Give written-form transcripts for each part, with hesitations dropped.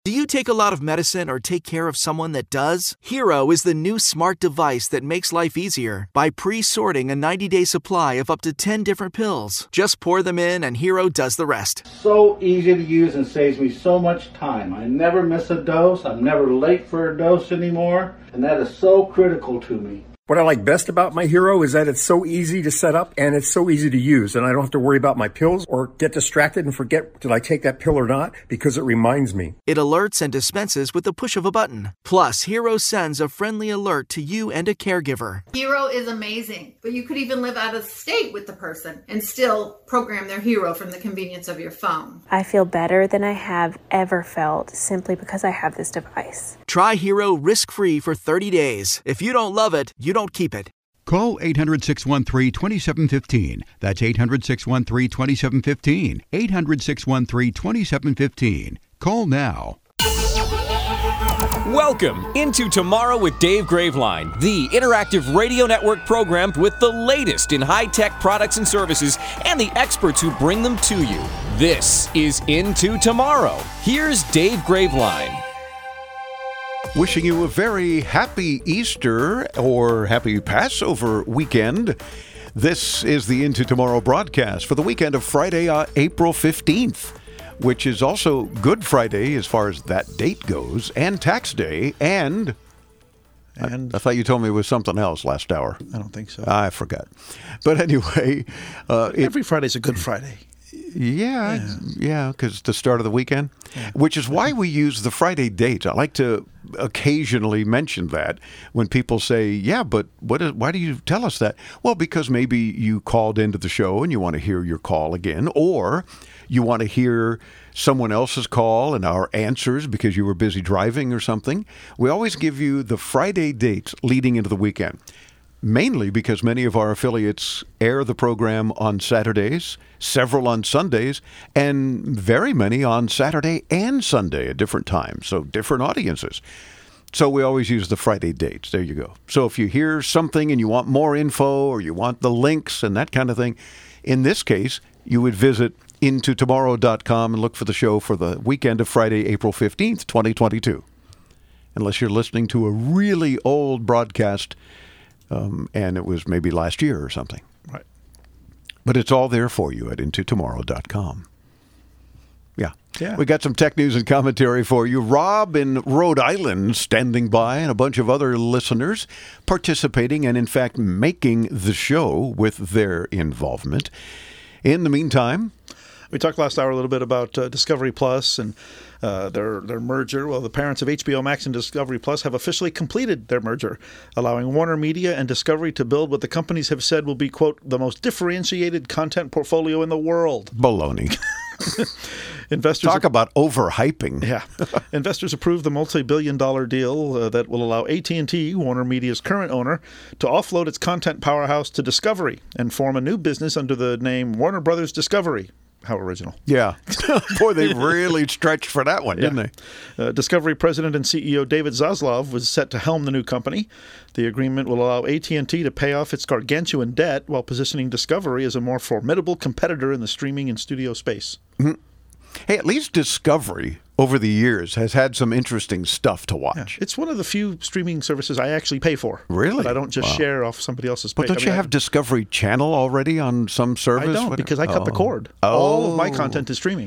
Do you take a lot of medicine or take care of someone that does? Hero is the new smart device that makes life easier by pre-sorting a 90-day supply of up to 10 different pills. Just pour them in and Hero does the rest. So easy to use and saves me so much time. I never miss a dose. I'm never late for a dose anymore. And that is so critical to me. What I like best about my Hero is that it's so easy to set up and it's so easy to use. And I don't have to worry about my pills or get distracted and forget, did I take that pill or not? Because it reminds me. It alerts and dispenses with the push of a button. Plus, Hero sends a friendly alert to you and a caregiver. Hero is amazing, but you could even live out of state with the person and still program their Hero from the convenience of your phone. I feel better than I have ever felt simply because I have this device. Try Hero risk-free for 30 days. If you don't love it, you don't keep it. Call 800-613-2715. That's 800-613-2715. 800-613-2715. Call now. Welcome into Tomorrow with Dave Graveline, the interactive radio network program with the latest in high-tech products and services and the experts who bring them to you. This is Into Tomorrow. Here's Dave Graveline. Wishing you a very happy Easter or happy Passover weekend. This is the Into Tomorrow broadcast for the weekend of Friday, April 15th, which is also Good Friday as far as that date goes, and Tax Day, and I thought you told me it was something else last hour. I don't think so. I forgot. But anyway. Every Friday's a Good Friday. Yeah, because it's the start of the weekend, which is why we use the Friday date. I like to occasionally mention that when people say, yeah, but why do you tell us that? Well, because maybe you called into the show and you want to hear your call again, or you want to hear someone else's call and our answers because you were busy driving or something. We always give you the Friday dates leading into the weekend. Mainly because many of our affiliates air the program on Saturdays, several on Sundays, and very many on Saturday and Sunday at different times, so different audiences. So we always use the Friday dates. There you go. So if you hear something and you want more info or you want the links and that kind of thing, in this case, you would visit intotomorrow.com and look for the show for the weekend of Friday, April 15th, 2022. Unless you're listening to a really old broadcast and it was maybe last year or something. Right. But it's all there for you at intotomorrow.com. Yeah. Yeah. We got some tech news and commentary for you. Rob in Rhode Island standing by, and a bunch of other listeners participating and, in fact, making the show with their involvement. In the meantime, we talked last hour a little bit about Discovery Plus and their merger. Well, the parents of HBO Max and Discovery Plus have officially completed their merger, allowing Warner Media and Discovery to build what the companies have said will be, quote, the most differentiated content portfolio in the world. Baloney. Investors talk about overhyping. Yeah. Investors approved the multi-billion-dollar deal that will allow AT&T, Warner Media's current owner, to offload its content powerhouse to Discovery and form a new business under the name Warner Brothers Discovery. How original. Yeah. Boy, they really stretched for that one, didn't they? Discovery President and CEO David Zaslav was set to helm the new company. The agreement will allow AT&T to pay off its gargantuan debt while positioning Discovery as a more formidable competitor in the streaming and studio space. Mm-hmm. Hey, at least Discovery over the years has had some interesting stuff to watch. Yeah. It's one of the few streaming services I actually pay for. Really? But I don't just share off somebody else's pay. But don't you have Discovery Channel already on some service? I don't, because I cut the cord. Oh. All of my content is streaming.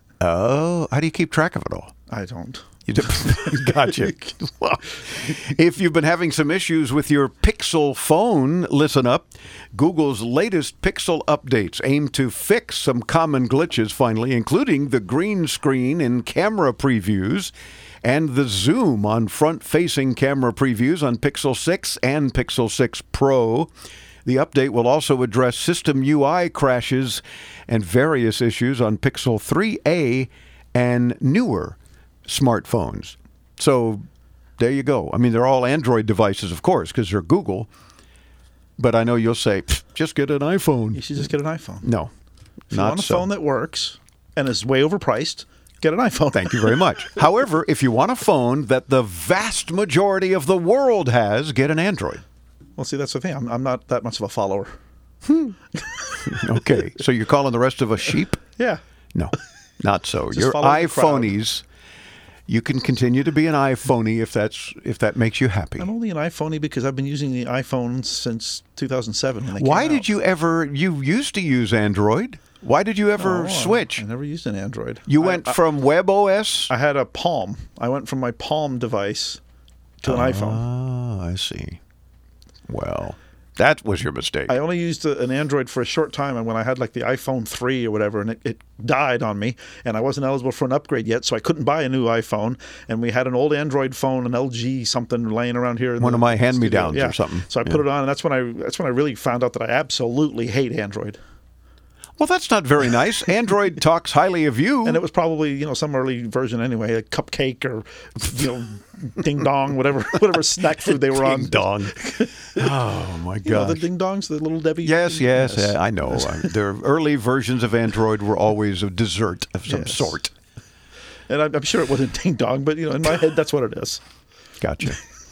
Oh, how do you keep track of it all? I don't. You do. Gotcha. Well, if you've been having some issues with your Pixel phone, listen up. Google's latest Pixel updates aim to fix some common glitches finally, including the green screen in camera previews and the zoom on front-facing camera previews on Pixel 6 and Pixel 6 Pro. The update will also address system UI crashes and various issues on Pixel 3a and newer smartphones. So there you go. I mean, they're all Android devices, of course, because they're Google. But I know you'll say, just get an iPhone. You should just get an iPhone. No, if you want a phone that works and is way overpriced, get an iPhone. Thank you very much. However, if you want a phone that the vast majority of the world has, get an Android. Well, see, that's the thing. I'm not that much of a follower. Okay. So you're calling the rest of us sheep? Yeah. No, not so. Just You're follow the crowd. iPhonies. you can continue to be an iPhoney if that makes you happy. I'm only an iPhoney because I've been using the iPhone since 2007 when they came Why out. did you ever? You used to use Android. Why did you ever switch? I never used an Android. You went from WebOS? I had a Palm. I went from my Palm device to an iPhone. Oh, I see. Well, that was your mistake. I only used an Android for a short time, and when I had like the iPhone 3 or whatever, and it died on me, and I wasn't eligible for an upgrade yet, so I couldn't buy a new iPhone, and we had an old Android phone, an LG something laying around here. One of my hand-me-downs or something. So I put it on, and that's when I really found out that I absolutely hate Android. Well, that's not very nice. Android talks highly of you. And it was probably, some early version anyway, a Cupcake or, Ding Dong, whatever snack food they were on. Ding Dong. Oh, my God. The Ding Dongs, the little Debbie. Yes. I know. Their early versions of Android were always a dessert of some sort. And I'm sure it wasn't Ding Dong, but, in my head, that's what it is. Gotcha.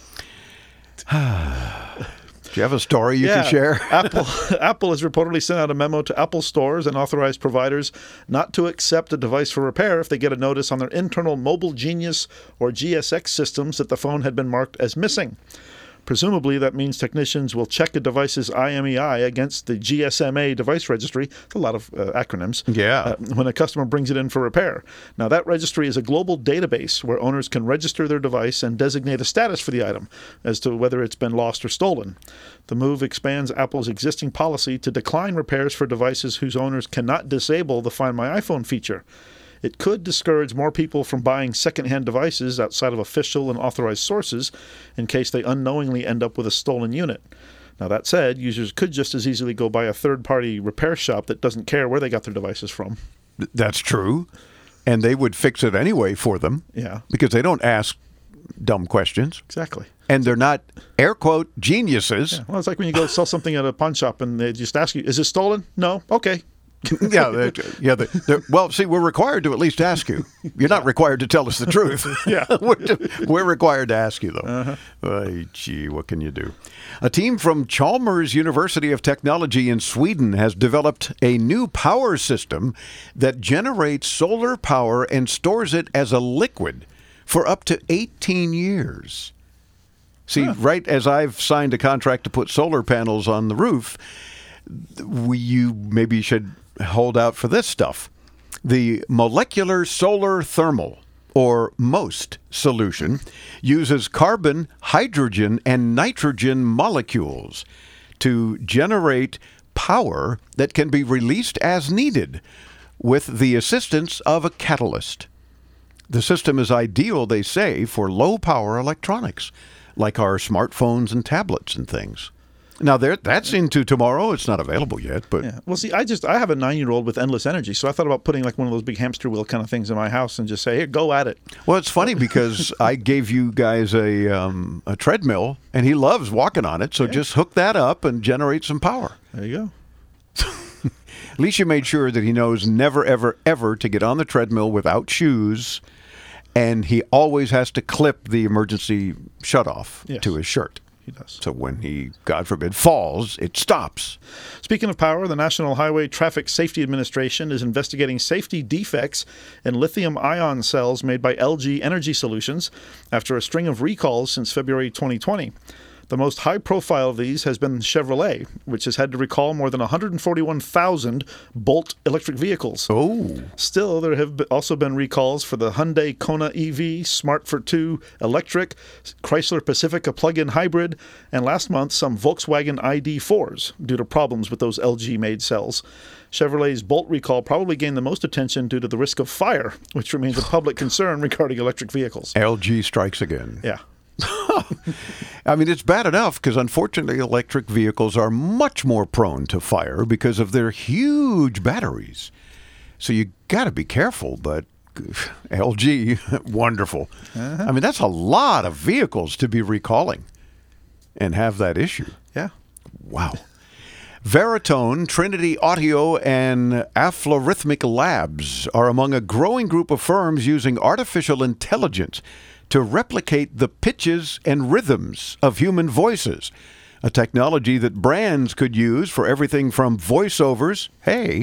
Do you have a story you can share? Apple has reportedly sent out a memo to Apple stores and authorized providers not to accept a device for repair if they get a notice on their internal Mobile Genius or GSX systems that the phone had been marked as missing. Presumably, that means technicians will check a device's IMEI against the GSMA device registry. It's a lot of acronyms. Yeah. When a customer brings it in for repair. Now, that registry is a global database where owners can register their device and designate a status for the item as to whether it's been lost or stolen. The move expands Apple's existing policy to decline repairs for devices whose owners cannot disable the Find My iPhone feature. It could discourage more people from buying secondhand devices outside of official and authorized sources in case they unknowingly end up with a stolen unit. Now, that said, users could just as easily go buy a third-party repair shop that doesn't care where they got their devices from. That's true. And they would fix it anyway for them. Yeah. Because they don't ask dumb questions. Exactly. And they're not, air quote, geniuses. Yeah. Well, it's like when you go sell something at a pawn shop and they just ask you, is it stolen? No? Okay. Well, see, we're required to at least ask you. You're not required to tell us the truth. Yeah. We're required to ask you, though. Gee, what can you do? A team from Chalmers University of Technology in Sweden has developed a new power system that generates solar power and stores it as a liquid for up to 18 years. See, right as I've signed a contract to put solar panels on the roof, you maybe should hold out for this stuff. The molecular solar thermal, or MOST solution, uses carbon, hydrogen, and nitrogen molecules to generate power that can be released as needed with the assistance of a catalyst. The system is ideal, they say, for low-power electronics, like our smartphones and tablets and things. Now, that's into tomorrow. It's not available yet, but... Yeah. Well, see, I have a 9-year-old with endless energy, so I thought about putting like one of those big hamster wheel kind of things in my house and just say, here, go at it. Well, it's funny because I gave you guys a treadmill, and he loves walking on it, so just hook that up and generate some power. There you go. At least you made sure that he knows never, ever, ever to get on the treadmill without shoes, and he always has to clip the emergency shutoff to his shirt. He does. So when he, God forbid, falls, it stops. Speaking of power, the National Highway Traffic Safety Administration is investigating safety defects in lithium-ion cells made by LG Energy Solutions after a string of recalls since February 2020. The most high-profile of these has been Chevrolet, which has had to recall more than 141,000 Bolt electric vehicles. Oh. Still, there have also been recalls for the Hyundai Kona EV, Smart for 2 electric, Chrysler Pacifica plug-in hybrid, and last month some Volkswagen ID4s due to problems with those LG-made cells. Chevrolet's Bolt recall probably gained the most attention due to the risk of fire, which remains a public concern regarding electric vehicles. LG strikes again. Yeah. I mean, it's bad enough because, unfortunately, electric vehicles are much more prone to fire because of their huge batteries. So you got to be careful, but LG, wonderful. I mean, that's a lot of vehicles to be recalling and have that issue. Yeah. Wow. Veritone, Trinity Audio, and Algorithmic Labs are among a growing group of firms using artificial intelligence to replicate the pitches and rhythms of human voices, a technology that brands could use for everything from voiceovers,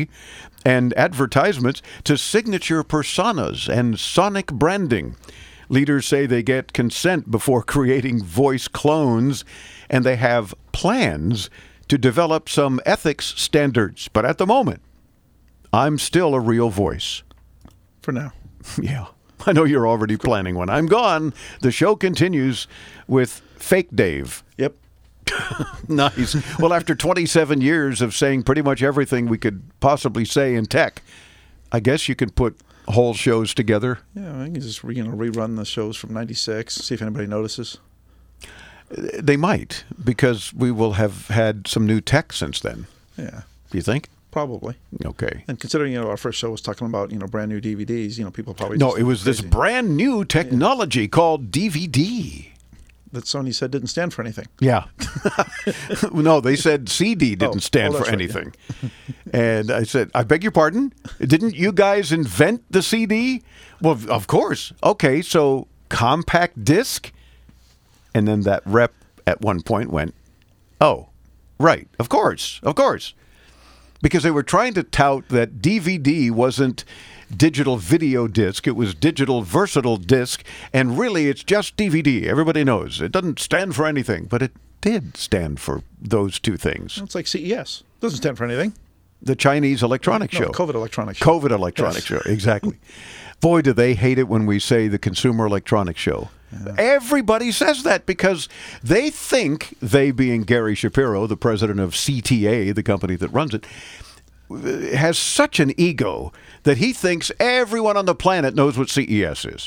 and advertisements to signature personas and sonic branding. Leaders say they get consent before creating voice clones, and they have plans to develop some ethics standards. But at the moment, I'm still a real voice. For now. Yeah. I know you're already planning when I'm gone. The show continues with Fake Dave. Yep. Nice. Well, after 27 years of saying pretty much everything we could possibly say in tech, I guess you can put whole shows together. Yeah, I can just rerun the shows from '96, see if anybody notices. They might, because we will have had some new tech since then. Yeah. Do you think? Probably. Okay. And considering our first show was talking about brand new DVDs, people probably no, it was crazy. This brand new technology called DVD that Sony said didn't stand for anything. Yeah. No, they said CD didn't stand for anything. Right, yeah. And I said, I beg your pardon? Didn't you guys invent the CD? Well, of course. Okay, so compact disc? And then that rep at one point went, oh, right, of course. Because they were trying to tout that DVD wasn't digital video disc. It was digital versatile disc. And really, it's just DVD. Everybody knows. It doesn't stand for anything. But it did stand for those two things. It's like CES. Doesn't stand for anything. The Chinese electronics show. COVID electronics show. COVID electronics show, exactly. Boy, do they hate it when we say the Consumer Electronics Show. Yeah. Everybody says that because they think, they being Gary Shapiro, the president of CTA, the company that runs it, has such an ego that he thinks everyone on the planet knows what CES is.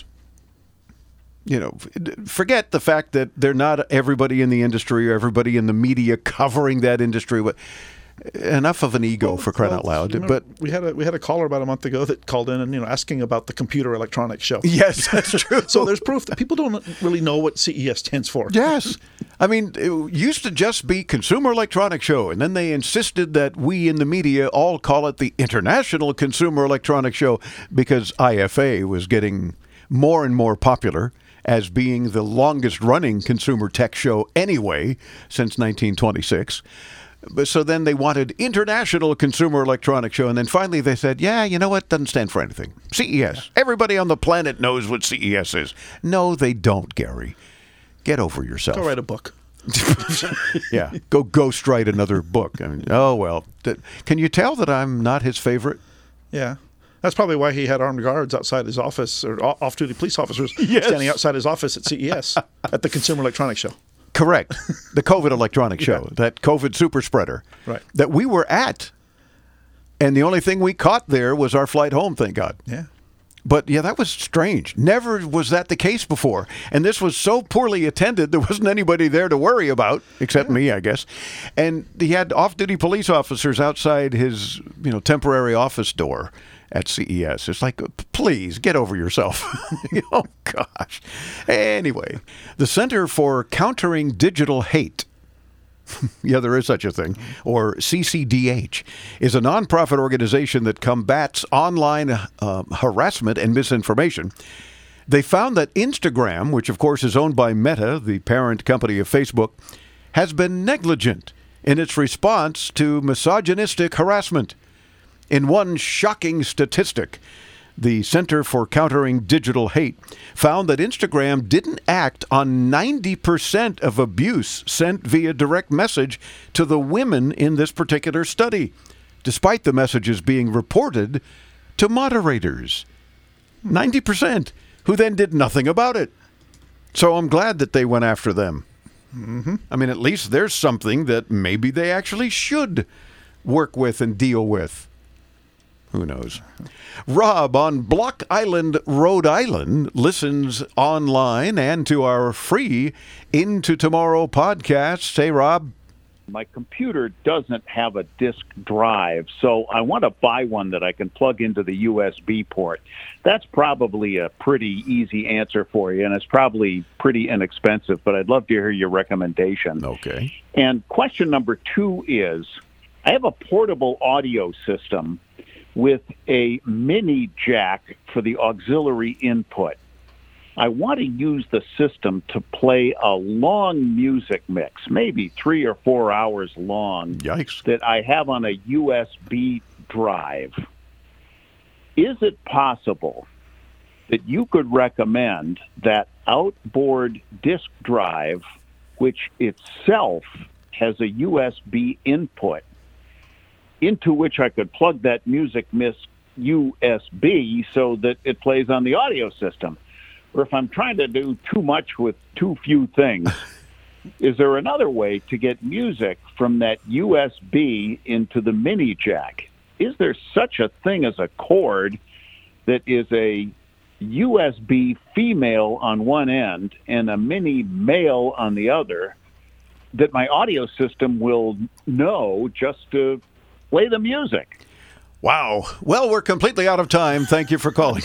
Forget the fact that they're not everybody in the industry or everybody in the media covering that industry. Enough of an ego for crying out loud. But we had a caller about a month ago that called in and asking about the Computer Electronics Show. Yes, that's true. So there's proof that people don't really know what CES stands for. Yes. I mean, it used to just be Consumer Electronics Show, and then they insisted that we in the media all call it the International Consumer Electronics Show because IFA was getting more and more popular as being the longest running consumer tech show anyway since 1926. So then they wanted International Consumer Electronics Show, and then finally they said, yeah, you know what, doesn't stand for anything. CES. Yeah. Everybody on the planet knows what CES is. No, they don't, Gary. Get over yourself. Go write a book. Yeah, go ghostwrite another book. I mean, oh, well. Can you tell that I'm not his favorite? Yeah. That's probably why he had armed guards outside his office, or off-duty police officers standing outside his office at CES at the Consumer Electronics Show. Correct. The COVID electronics show, that COVID super spreader that we were at. And the only thing we caught there was our flight home, thank God. Yeah. But, yeah, that was strange. Never was that the case before. And this was so poorly attended, there wasn't anybody there to worry about, except me, I guess. And he had off-duty police officers outside his, temporary office door at CES. It's like, please, get over yourself. Oh, gosh. Anyway, the Center for Countering Digital Hate, yeah, there is such a thing, or CCDH, is a nonprofit organization that combats online harassment and misinformation. They found that Instagram, which of course is owned by Meta, the parent company of Facebook, has been negligent in its response to misogynistic harassment. In one shocking statistic, the Center for Countering Digital Hate found that Instagram didn't act on 90% of abuse sent via direct message to the women in this particular study, despite the messages being reported to moderators. 90%, who then did nothing about it. So I'm glad that they went after them. Mm-hmm. I mean, at least there's something that maybe they actually should work with and deal with. Who knows? Rob on Block Island, Rhode Island, listens online and to our free Into Tomorrow podcast. Hey, Rob. My computer doesn't have a disk drive, so I want to buy one that I can plug into the USB port. That's probably a pretty easy answer for you, and it's probably pretty inexpensive, but I'd love to hear your recommendation. Okay. And question number 2 is, I have a portable audio system with a mini jack for the auxiliary input. I want to use the system to play a long music mix, maybe 3 or 4 hours long. Yikes. That I have on a USB drive. Is it possible that you could recommend that outboard disk drive, which itself has a USB input, into which I could plug that music miss USB so that it plays on the audio system. Or if I'm trying to do too much with too few things, is there another way to get music from that USB into the mini jack? Is there such a thing as a cord that is a USB female on one end and a mini male on the other that my audio system will know just to play the music? Wow. Well, we're completely out of time. Thank you for calling.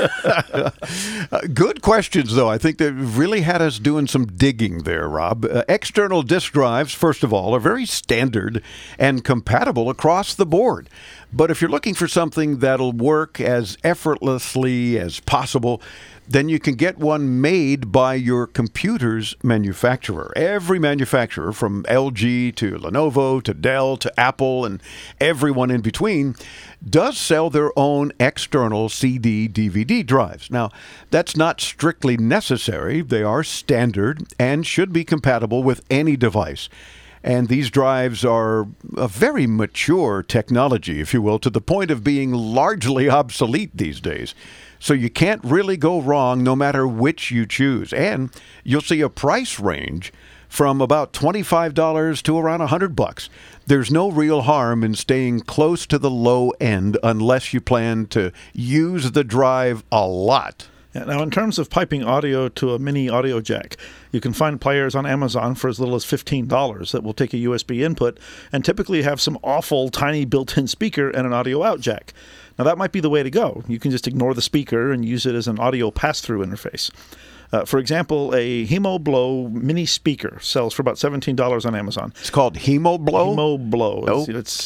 Good questions, though. I think they really had us doing some digging there, Rob. External disk drives, first of all, are very standard and compatible across the board. But if you're looking for something that'll work as effortlessly as possible, then you can get one made by your computer's manufacturer. Every manufacturer, from LG to Lenovo to Dell to Apple and everyone in between, does sell their own external CD/DVD drives. Now, that's not strictly necessary. They are standard and should be compatible with any device. And these drives are a very mature technology, if you will, to the point of being largely obsolete these days. So you can't really go wrong no matter which you choose. And you'll see a price range from about $25 to around $100. There's no real harm in staying close to the low end unless you plan to use the drive a lot. Yeah, now, in terms of piping audio to a mini audio jack, you can find players on Amazon for as little as $15 that will take a USB input and typically have some awful tiny built-in speaker and an audio out jack. Now, that might be the way to go. You can just ignore the speaker and use it as an audio pass-through interface. For example, a HemoBlow mini speaker sells for about $17 on Amazon. It's called HemoBlow? HemoBlow. Okay. It's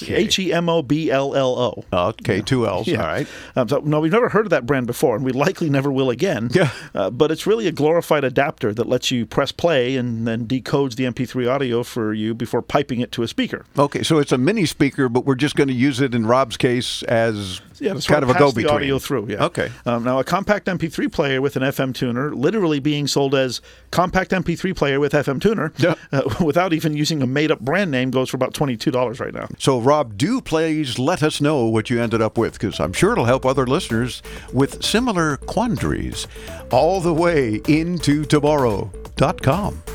HemoBllo. Okay, two L's. Yeah. All right. No, we've never heard of that brand before, and we likely never will again. Yeah. But it's really a glorified adapter that lets you press play and then decodes the MP3 audio for you before piping it to a speaker. Okay, so it's a mini speaker, but we're just going to use it in Rob's case as kind of a go-between. The audio through, yeah. Okay. Now, a compact MP3 player with an FM tuner, literally being sold as compact MP3 player with FM tuner, without even using a made-up brand name, goes for about $22 right now. So, Rob, do please let us know what you ended up with, because I'm sure it'll help other listeners with similar quandaries all the way into tomorrow.com.